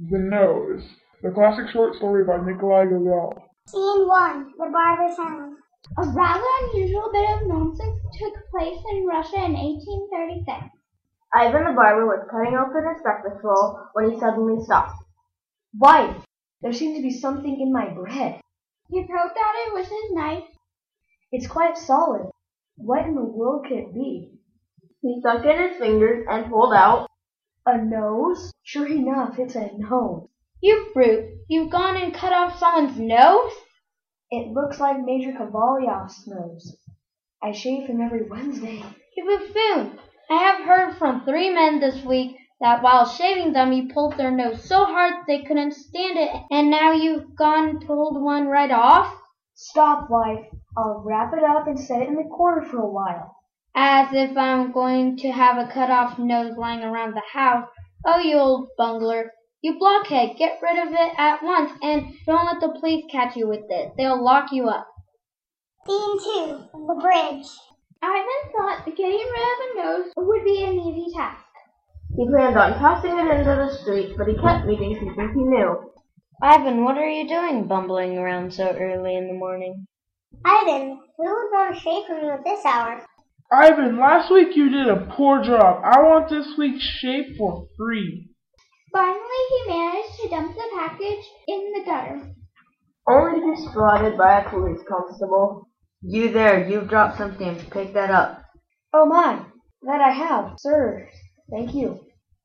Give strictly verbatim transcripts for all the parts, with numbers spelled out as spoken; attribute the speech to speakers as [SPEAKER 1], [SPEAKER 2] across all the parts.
[SPEAKER 1] The Nose, the classic short story by Nikolai Gogol.
[SPEAKER 2] Scene one. The Barber's House.
[SPEAKER 3] A rather unusual bit of nonsense took place in Russia in eighteen thirty-six.
[SPEAKER 4] Ivan the barber was cutting open his breakfast roll when he suddenly stopped.
[SPEAKER 5] Wife, there seems to be something in my bread.
[SPEAKER 3] He poked at it with his knife.
[SPEAKER 5] It's quite solid. What in the world could it be?
[SPEAKER 4] He stuck in his fingers and pulled out
[SPEAKER 5] a nose? Sure enough, it's a nose.
[SPEAKER 3] You brute! You've gone and cut off someone's nose?
[SPEAKER 5] It looks like Major Kovalyov's nose. I shave him every Wednesday.
[SPEAKER 3] You buffoon! I have heard from three men this week that while shaving them you pulled their nose so hard they couldn't stand it, and now you've gone and pulled one right off?
[SPEAKER 5] Stop, wife. I'll wrap it up and set it in the corner for a while.
[SPEAKER 3] As if I'm going to have a cut-off nose lying around the house. Oh, you old bungler. You blockhead, get rid of it at once, and don't let the police catch you with it. They'll lock you up.
[SPEAKER 2] Scene two. The Bridge.
[SPEAKER 3] Ivan thought getting rid of a nose would be an easy task.
[SPEAKER 4] He planned on tossing it into the street, but he kept meeting people he knew.
[SPEAKER 5] Ivan, what are you doing bumbling around so early in the morning?
[SPEAKER 2] Ivan, who would want to shave for me at this hour?
[SPEAKER 1] Ivan, last week you did a poor job. I want this week's shave for free.
[SPEAKER 3] Finally, he managed to dump the package in the gutter.
[SPEAKER 4] Only to be spotted by a police constable.
[SPEAKER 6] You there, you've dropped something. Pick that up.
[SPEAKER 5] Oh my, that I have, sir. Thank you.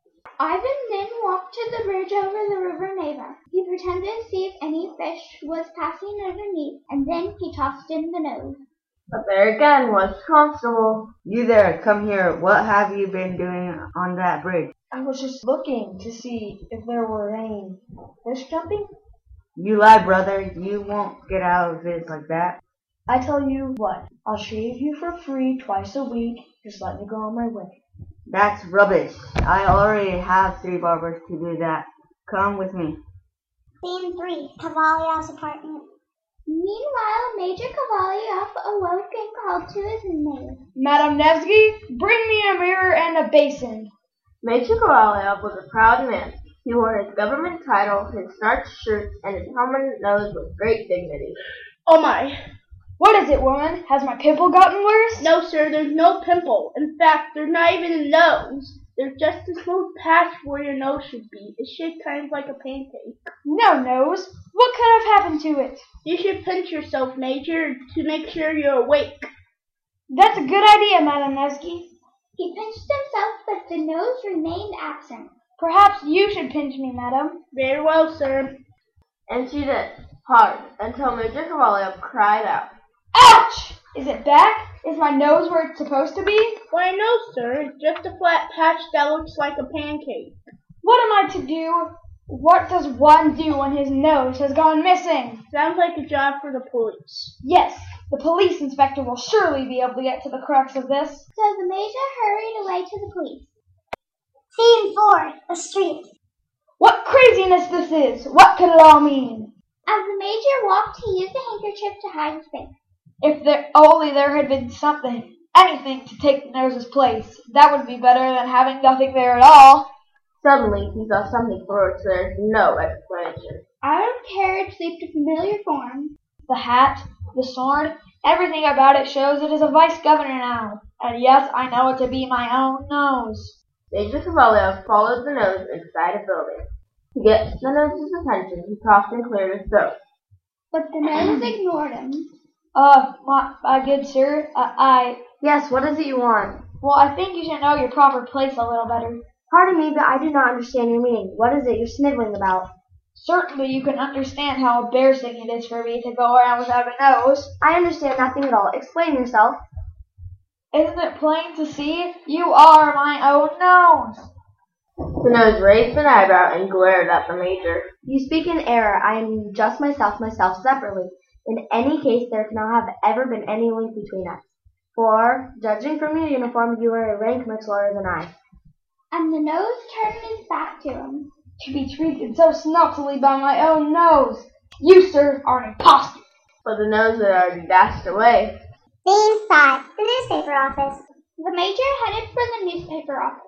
[SPEAKER 3] Ivan then walked to the bridge over the river Neva. He pretended to see if any fish was passing underneath, and then he tossed in the nose.
[SPEAKER 4] But there again was the constable.
[SPEAKER 6] You there, come here. What have you been doing on that bridge?
[SPEAKER 5] I was just looking to see if there were any fish jumping.
[SPEAKER 6] You lie, brother. You won't get out of it like that.
[SPEAKER 5] I tell you what, I'll shave you for free twice a week. Just let me go on my way.
[SPEAKER 6] That's rubbish. I already have three barbers to do that. Come with me.
[SPEAKER 2] Scene three. Kovalyov's apartment.
[SPEAKER 3] Meanwhile, Major Kovalyov awoke and called to his maid.
[SPEAKER 7] Madame Nevsky, bring me a mirror and a basin.
[SPEAKER 4] Major Kovalyov was a proud man. He wore his government title, his starched shirt, and his helmeted nose with great dignity.
[SPEAKER 7] Oh my! What is it, woman? Has my pimple gotten worse?
[SPEAKER 8] No, sir, there's no pimple. In fact, there's not even a nose. There's just a smooth patch where your nose should be. It's shaped kind of like a pancake.
[SPEAKER 7] No nose? What could have happened to it?
[SPEAKER 8] You should pinch yourself, Major, to make sure you're awake.
[SPEAKER 7] That's a good idea, Madame Nevsky.
[SPEAKER 3] He pinched himself, but the nose remained absent.
[SPEAKER 7] Perhaps you should pinch me, madam.
[SPEAKER 8] Very well, sir.
[SPEAKER 4] And she did, hard, until Major Kovalyov cried out.
[SPEAKER 7] Ouch! Is it back? Is my nose where it's supposed to be?
[SPEAKER 8] Why, no, sir. It's just a flat patch that looks like a pancake.
[SPEAKER 7] What am I to do? What does one do when his nose has gone missing?
[SPEAKER 8] Sounds like a job for the police.
[SPEAKER 7] Yes, the police inspector will surely be able to get to the crux of this.
[SPEAKER 3] So the major hurried away to the police.
[SPEAKER 2] Scene four. The street.
[SPEAKER 7] What craziness this is! What could it all mean?
[SPEAKER 3] As the major walked, he used a handkerchief to hide his face.
[SPEAKER 7] If there only there had been something, anything to take the nose's place, that would be better than having nothing there at all.
[SPEAKER 4] Suddenly, he saw something for which there is no explanation.
[SPEAKER 3] Out of carriage leaped a familiar form.
[SPEAKER 7] The hat, the sword, everything about it shows it is a vice-governor now. And yes, I know it to be my own nose.
[SPEAKER 4] Major Kovalyov followed the nose inside a building. To get the nose's attention, he coughed and cleared his throat.
[SPEAKER 3] But the nose ignored him.
[SPEAKER 7] Uh, my, my good sir, uh, I...
[SPEAKER 5] Yes, what is it you want?
[SPEAKER 7] Well, I think you should know your proper place a little better.
[SPEAKER 5] Pardon me, but I do not understand your meaning. What is it you're sniveling about?
[SPEAKER 7] Certainly you can understand how embarrassing it is for me to go around without a nose.
[SPEAKER 5] I understand nothing at all. Explain yourself.
[SPEAKER 7] Isn't it plain to see? You are my own nose.
[SPEAKER 4] The nose raised an eyebrow and glared at the major.
[SPEAKER 5] You speak in error. I am just myself, myself separately. In any case, there cannot have ever been any link between us. For, judging from your uniform, you are a rank much lower than I.
[SPEAKER 3] And the nose turned his back to him.
[SPEAKER 7] To be treated so snobbily by my own nose. You, sir, are an impostor.
[SPEAKER 4] But the nose had already dashed away.
[SPEAKER 2] Scene five. The newspaper office.
[SPEAKER 3] The major headed for the newspaper office.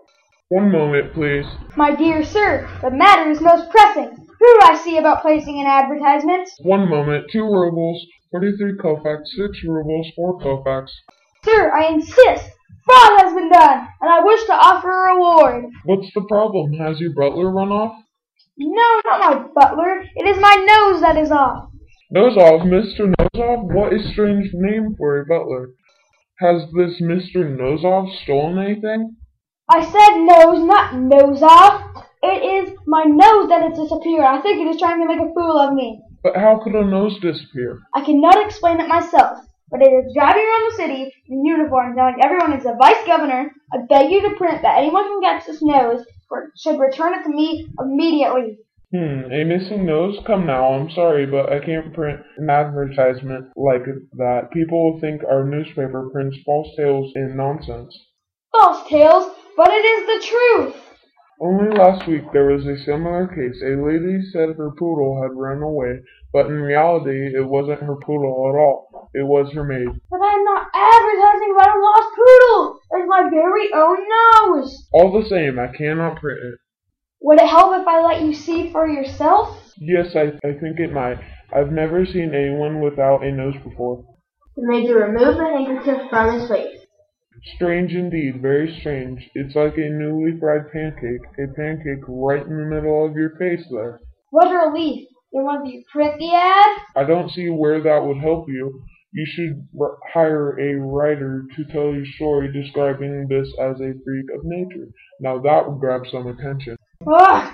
[SPEAKER 1] One moment, please.
[SPEAKER 7] My dear sir, the matter is most pressing. Who do I see about placing an advertisement?
[SPEAKER 1] One moment. Two rubles, forty-three Koufax, six rubles, four Koufax.
[SPEAKER 7] Sir, I insist. Fraud has been done, and I wish to offer a reward.
[SPEAKER 1] What's the problem? Has your butler run off?
[SPEAKER 7] No, not my butler. It is my nose that is off.
[SPEAKER 1] Nosov, Mister Nosov? What a strange name for a butler. Has this Mister Nosov stolen anything?
[SPEAKER 7] I said nose, not nose off. It is my nose that has disappeared. I think it is trying to make a fool of me.
[SPEAKER 1] But how could a nose disappear?
[SPEAKER 7] I cannot explain it myself, but it is driving around the city in uniform telling everyone it's a vice governor. I beg you to print that anyone who gets this nose should return it to me immediately.
[SPEAKER 1] Hmm, a missing nose? Come now, I'm sorry, but I can't print an advertisement like that. People will think our newspaper prints false tales and nonsense.
[SPEAKER 7] False tales? But it is the truth!
[SPEAKER 1] Only last week there was a similar case. A lady said her poodle had run away, but in reality it wasn't her poodle at all. It was her maid.
[SPEAKER 7] But I'm not advertising about a lost poodle! It's my very own nose!
[SPEAKER 1] All the same, I cannot print it.
[SPEAKER 7] Would it help if I let you see for yourself?
[SPEAKER 1] Yes, I, I think it might. I've never seen anyone without a nose before.
[SPEAKER 4] The Major removed the handkerchief from his face.
[SPEAKER 1] Strange indeed, very strange. It's like a newly fried pancake. A pancake right in the middle of your face there.
[SPEAKER 7] What a relief. Then won't you print the ad?
[SPEAKER 1] I don't see where that would help you. You should r- hire a writer to tell your story describing this as a freak of nature. Now that would grab some attention.
[SPEAKER 7] Ugh.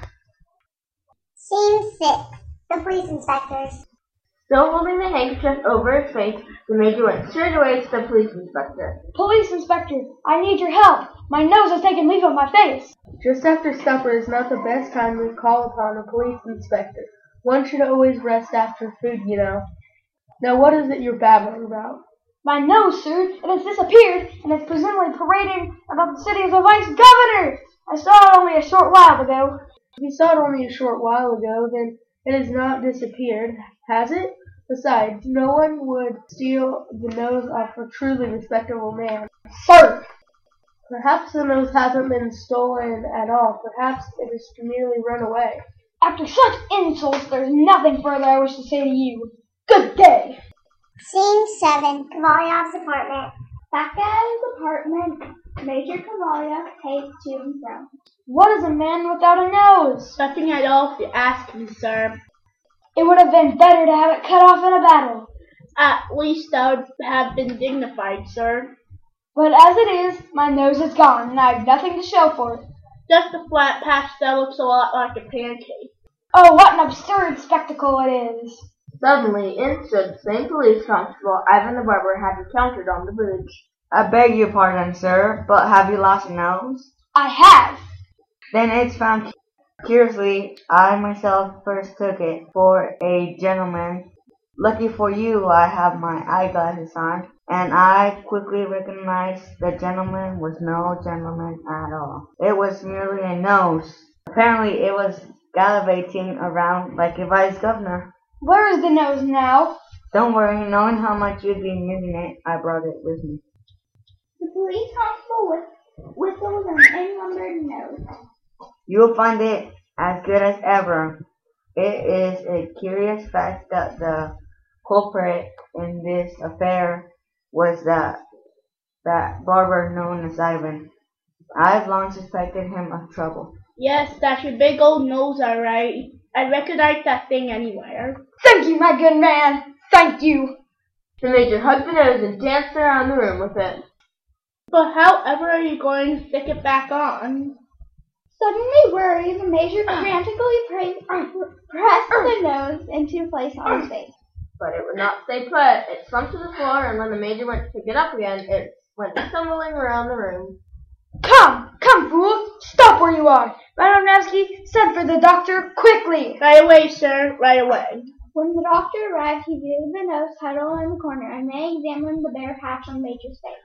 [SPEAKER 2] Scene six. The police inspectors.
[SPEAKER 4] Still holding the handkerchief over his face, the Major went straight away to the police inspector.
[SPEAKER 7] Police inspector, I need your help. My nose has taken leave of my face.
[SPEAKER 5] Just after supper is not the best time to call upon a police inspector. One should always rest after food, you know. Now what is it you're babbling about?
[SPEAKER 7] My nose, sir, it has disappeared, and is presumably parading about the city as a vice governor. I saw it only a short while ago.
[SPEAKER 5] If you saw it only a short while ago, then it has not disappeared, has it? Besides, no one would steal the nose off a truly respectable man.
[SPEAKER 7] Sir!
[SPEAKER 5] Perhaps the nose hasn't been stolen at all. Perhaps it has merely run away.
[SPEAKER 7] After such insults, there's nothing further I wish to say to you. Good day!
[SPEAKER 2] Scene seven. Kovalyov's apartment.
[SPEAKER 3] Back at his apartment, Major Kovalyev paced to and fro.
[SPEAKER 7] What is a man without a nose?
[SPEAKER 8] Nothing at all if you ask me, sir.
[SPEAKER 7] It would have been better to have it cut off in a battle.
[SPEAKER 8] At least I would have been dignified, sir.
[SPEAKER 7] But as it is, my nose is gone, and I have nothing to show for it.
[SPEAKER 8] Just a flat patch that looks a lot like a pancake.
[SPEAKER 7] Oh, what an absurd spectacle it is!
[SPEAKER 4] Suddenly, in stood the same police constable Ivan the Barber had encountered on the bridge.
[SPEAKER 6] I beg your pardon, sir, but have you lost your nose?
[SPEAKER 7] I have!
[SPEAKER 6] Then it's found. Curiously, I myself first took it for a gentleman. Lucky for you, I have my eyeglasses on, and I quickly recognized the gentleman was no gentleman at all. It was merely a nose. Apparently, it was gallivanting around like a vice governor.
[SPEAKER 7] Where is the nose now?
[SPEAKER 6] Don't worry, knowing how much you'd be needing it, I brought it with me.
[SPEAKER 3] The police constable whistled an unlumbered nose.
[SPEAKER 6] You'll find it as good as ever. It is a curious fact that the culprit in this affair was that that barber known as Ivan. I've long suspected him of trouble.
[SPEAKER 8] Yes, that's your big old nose, all right. I recognize that thing anywhere.
[SPEAKER 7] Thank you, my good man! Thank you!
[SPEAKER 4] The Major hugged the nose and danced around the room with it.
[SPEAKER 8] But however are you going to stick it back on?
[SPEAKER 3] Suddenly worried, the Major frantically pressed the nose into place on his face.
[SPEAKER 4] But it would not stay put. It slumped to the floor, and when the Major went to pick it up again, it went stumbling around the room.
[SPEAKER 7] Come! Come, fool! Stop where you are! Madame Nevsky, send for the doctor, quickly!
[SPEAKER 8] Right away, sir, right away.
[SPEAKER 3] When the doctor arrived, he viewed the nose huddled in the corner and then examined the bare patch on Major's face.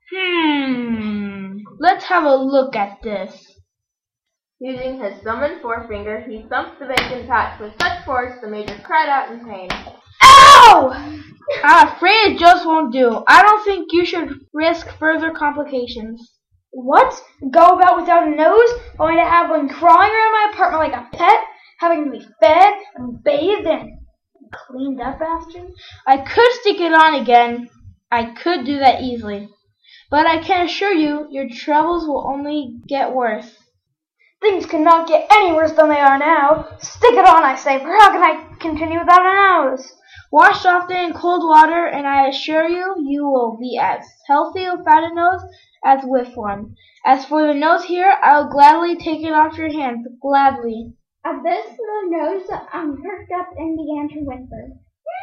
[SPEAKER 8] Hmm. Let's have a look at this.
[SPEAKER 4] Using his thumb and forefinger, he thumped the vacant patch with such force the Major cried out in pain.
[SPEAKER 7] Ow!
[SPEAKER 8] I'm afraid it just won't do. I don't think you should risk further complications.
[SPEAKER 7] What? Go about without a nose? Going to have one crawling around my apartment like a pet? Having to be fed and bathed and cleaned up after?
[SPEAKER 8] I could stick it on again. I could do that easily. But I can assure you, your troubles will only get worse.
[SPEAKER 7] Things cannot get any worse than they are now. Stick it on, I say, for how can I continue without a nose?
[SPEAKER 8] Wash often in cold water, and I assure you, you will be as healthy without a nose as with one. As for the nose here, I'll gladly take it off your hands, gladly.
[SPEAKER 2] At this, the nose um, perked up and began to whisper.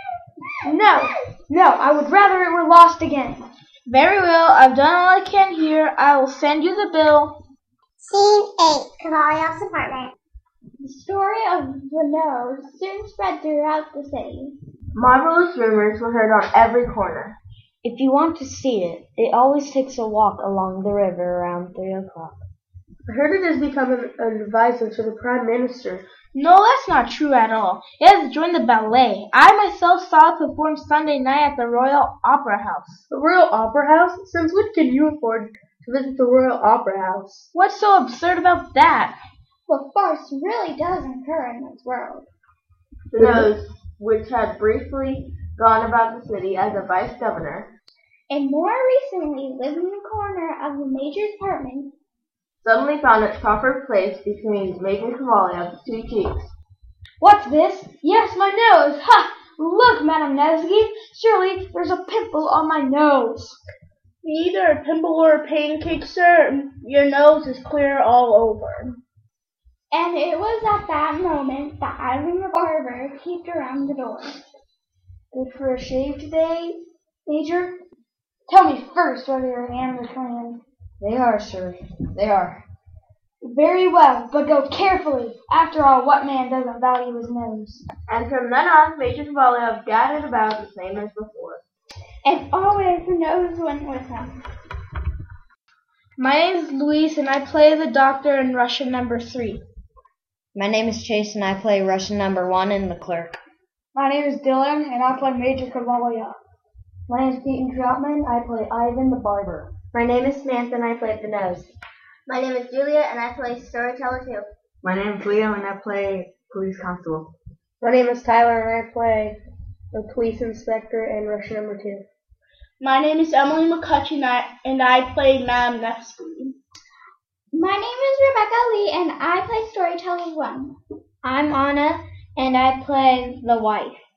[SPEAKER 7] No, no, I would rather it were lost again.
[SPEAKER 8] Very well, I've done all I can here. I will send you the bill.
[SPEAKER 2] Scene eight. Kavaliov's apartment.
[SPEAKER 3] The story of the nose soon spread throughout the city.
[SPEAKER 4] Marvelous rumors were heard on every corner.
[SPEAKER 6] If you want to see it, it always takes a walk along the river around three o'clock.
[SPEAKER 5] I heard it has become an, an advisor to the Prime Minister.
[SPEAKER 8] No, that's not true at all. It has joined the ballet. I myself saw it perform Sunday night at the Royal Opera House.
[SPEAKER 5] The Royal Opera House? Since when can you afford to visit the Royal Opera House?
[SPEAKER 8] What's so absurd about that?
[SPEAKER 2] What farce really does occur in this world?
[SPEAKER 4] The nose, which had briefly gone about the city as a vice governor,
[SPEAKER 2] and more recently lived in the corner of the major's apartment,
[SPEAKER 4] suddenly found its proper place between Major Kavaliov's two cheeks.
[SPEAKER 7] What's this? Yes, my nose! Ha! Look, Madame Nevsky, surely there's a pimple on my nose.
[SPEAKER 8] Neither a pimple or a pancake, sir. Your nose is clear all over.
[SPEAKER 2] And it was at that moment that Ivan the barber peeped around the door.
[SPEAKER 7] Good for a shave today, Major? Tell me first whether your hands are clean.
[SPEAKER 6] They are, sir. They are.
[SPEAKER 7] Very well, but go carefully. After all, what man doesn't value his nose?
[SPEAKER 4] And from then on, Major Kavaliov gathered about the same as before.
[SPEAKER 2] And always the nose went with him.
[SPEAKER 8] My name is Luis, and I play the doctor in Russian number three.
[SPEAKER 6] My name is Chase, and I play Russian number one and the clerk.
[SPEAKER 7] My name is Dylan, and I play Major Kavaliov.
[SPEAKER 5] My name is Peyton Troutman. I play Ivan the barber.
[SPEAKER 6] My name is Samantha, and I play the nose.
[SPEAKER 4] My name is Julia, and I play Storyteller too.
[SPEAKER 6] My name is Leo, and I play Police Constable.
[SPEAKER 5] My name is Tyler, and I play the Police Inspector in Russian number two.
[SPEAKER 8] My name is Emily McCutcheon, and I play Madame Nevsky.
[SPEAKER 2] My name is Rebecca Lee, and I play Storyteller one.
[SPEAKER 3] I'm Anna, and I play the wife.